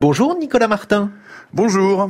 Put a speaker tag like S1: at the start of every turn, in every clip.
S1: Bonjour Nicolas Martin.
S2: Bonjour.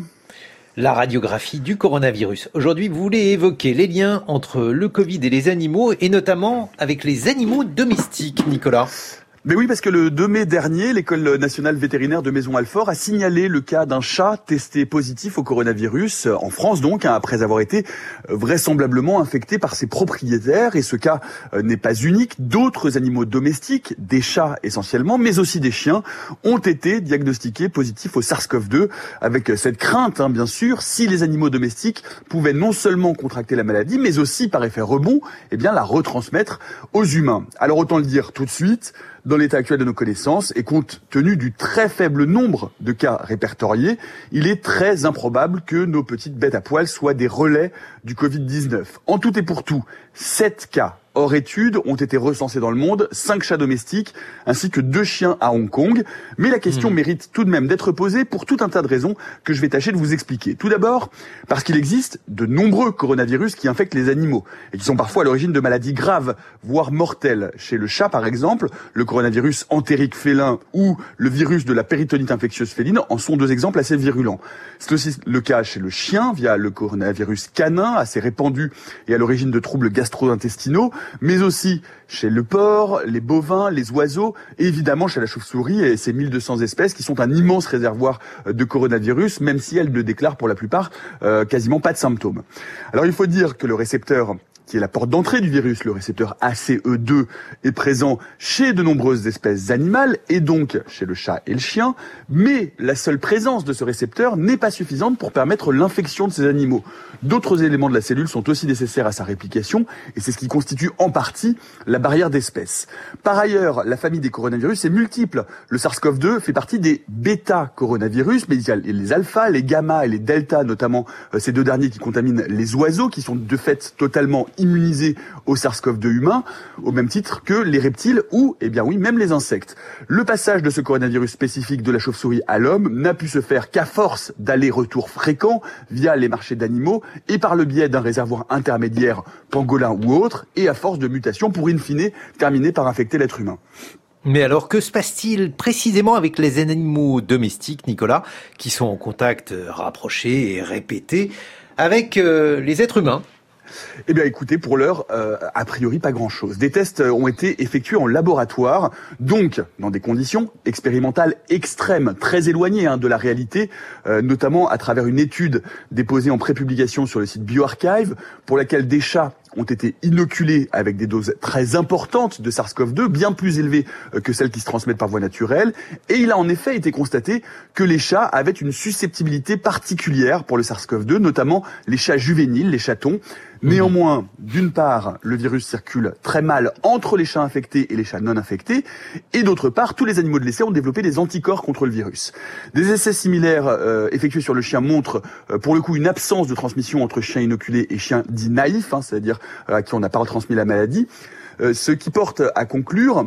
S1: La radiographie du coronavirus. Aujourd'hui, vous voulez évoquer les liens entre le Covid et les animaux, et notamment avec les animaux domestiques, Nicolas.
S2: Mais oui, parce que le 2 mai dernier, l'École nationale vétérinaire de Maisons-Alfort a signalé le cas d'un chat testé positif au coronavirus, en France donc, après avoir été vraisemblablement infecté par ses propriétaires. Et ce cas n'est pas unique. D'autres animaux domestiques, des chats essentiellement, mais aussi des chiens, ont été diagnostiqués positifs au SARS-CoV-2, avec cette crainte, bien sûr, si les animaux domestiques pouvaient non seulement contracter la maladie, mais aussi, par effet rebond, la retransmettre aux humains. Alors autant le dire tout de suite, dans l'état actuel de nos connaissances, et compte tenu du très faible nombre de cas répertoriés, il est très improbable que nos petites bêtes à poil soient des relais du Covid-19. En tout et pour tout, 7 cas hors étude ont été recensés dans le monde, 5 chats domestiques ainsi que 2 chiens à Hong Kong. Mais la question mérite tout de même d'être posée pour tout un tas de raisons que je vais tâcher de vous expliquer. Tout d'abord, parce qu'il existe de nombreux coronavirus qui infectent les animaux et qui sont parfois à l'origine de maladies graves, voire mortelles. Chez le chat, par exemple, le coronavirus entérique félin ou le virus de la péritonite infectieuse féline en sont 2 exemples assez virulents. C'est aussi le cas chez le chien via le coronavirus canin, assez répandu et à l'origine de troubles gastro-intestinaux, mais aussi chez le porc, les bovins, les oiseaux, et évidemment chez la chauve-souris et ses 1200 espèces qui sont un immense réservoir de coronavirus, même si elles ne déclarent pour la plupart quasiment pas de symptômes. Alors il faut dire que le récepteur qui est la porte d'entrée du virus, le récepteur ACE2, est présent chez de nombreuses espèces animales et donc chez le chat et le chien, mais la seule présence de ce récepteur n'est pas suffisante pour permettre l'infection de ces animaux. D'autres éléments de la cellule sont aussi nécessaires à sa réplication et c'est ce qui constitue en partie la barrière d'espèce. Par ailleurs, la famille des coronavirus est multiple. Le SARS-CoV-2 fait partie des bêta-coronavirus, mais il y a les alpha, les gamma et les delta, notamment ces 2 derniers qui contaminent les oiseaux, qui sont de fait totalement immunisés au SARS-CoV-2 humain, au même titre que les reptiles ou, même les insectes. Le passage de ce coronavirus spécifique de la chauve-souris à l'homme n'a pu se faire qu'à force d'allers-retours fréquents via les marchés d'animaux et par le biais d'un réservoir intermédiaire pangolin ou autre, et à force de mutations pour in fine terminer par infecter l'être humain.
S1: Mais alors, que se passe-t-il précisément avec les animaux domestiques, Nicolas, qui sont en contact rapproché et répété avec les êtres humains ?
S2: Écoutez, pour l'heure, a priori pas grand-chose. Des tests ont été effectués en laboratoire, donc dans des conditions expérimentales extrêmes, très éloignées de la réalité, notamment à travers une étude déposée en prépublication sur le site BioArchive, pour laquelle des chats ont été inoculés avec des doses très importantes de SARS-CoV-2, bien plus élevées que celles qui se transmettent par voie naturelle. Et il a en effet été constaté que les chats avaient une susceptibilité particulière pour le SARS-CoV-2, notamment les chats juvéniles, les chatons. Néanmoins, d'une part, le virus circule très mal entre les chats infectés et les chats non infectés, et d'autre part, tous les animaux de l'essai ont développé des anticorps contre le virus. Des essais similaires effectués sur le chien montrent pour le coup une absence de transmission entre chiens inoculés et chiens dits naïfs, c'est-à-dire à qui on n'a pas retransmis la maladie, ce qui porte à conclure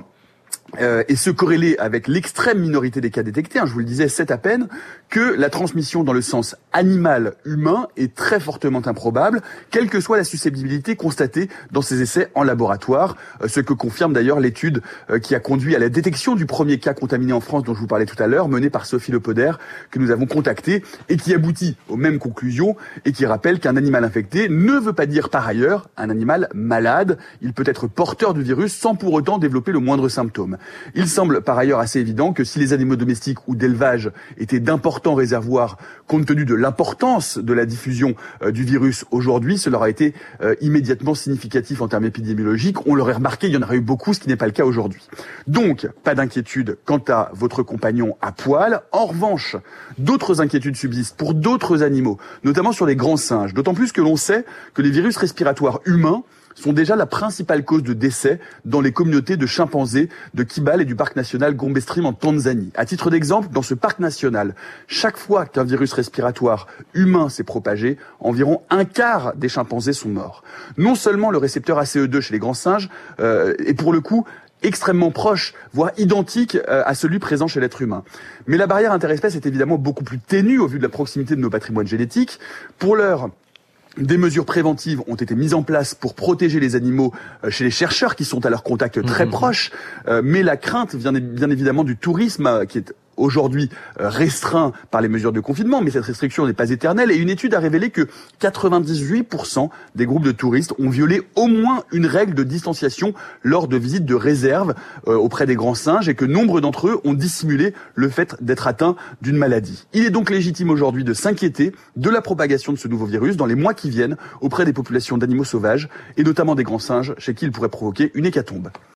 S2: et se corréler avec l'extrême minorité des cas détectés, je vous le disais, 7 à peine, que la transmission dans le sens animal-humain est très fortement improbable, quelle que soit la susceptibilité constatée dans ces essais en laboratoire, ce que confirme d'ailleurs l'étude qui a conduit à la détection du premier cas contaminé en France dont je vous parlais tout à l'heure, menée par Sophie Lepoder, que nous avons contactée, et qui aboutit aux mêmes conclusions, et qui rappelle qu'un animal infecté ne veut pas dire par ailleurs un animal malade. Il peut être porteur du virus sans pour autant développer le moindre symptôme. Il semble par ailleurs assez évident que si les animaux domestiques ou d'élevage étaient d'importants réservoirs, compte tenu de l'importance de la diffusion du virus aujourd'hui, cela aurait été immédiatement significatif en termes épidémiologiques. On l'aurait remarqué, il y en aurait eu beaucoup, ce qui n'est pas le cas aujourd'hui. Donc, pas d'inquiétude quant à votre compagnon à poil. En revanche, d'autres inquiétudes subsistent pour d'autres animaux, notamment sur les grands singes, d'autant plus que l'on sait que les virus respiratoires humains sont déjà la principale cause de décès dans les communautés de chimpanzés de Kibale et du parc national Gombe Stream en Tanzanie. À titre d'exemple, dans ce parc national, chaque fois qu'un virus respiratoire humain s'est propagé, environ un quart des chimpanzés sont morts. Non seulement le récepteur ACE2 chez les grands singes est pour le coup extrêmement proche, voire identique à celui présent chez l'être humain. Mais la barrière interespèce est évidemment beaucoup plus ténue au vu de la proximité de nos patrimoines génétiques. Pour l'heure, des mesures préventives ont été mises en place pour protéger les animaux chez les chercheurs qui sont à leur contact très proche, mais la crainte vient bien évidemment du tourisme qui est aujourd'hui restreint par les mesures de confinement, mais cette restriction n'est pas éternelle. Et une étude a révélé que 98% des groupes de touristes ont violé au moins une règle de distanciation lors de visites de réserve auprès des grands singes, et que nombre d'entre eux ont dissimulé le fait d'être atteints d'une maladie. Il est donc légitime aujourd'hui de s'inquiéter de la propagation de ce nouveau virus dans les mois qui viennent auprès des populations d'animaux sauvages, et notamment des grands singes, chez qui il pourrait provoquer une hécatombe.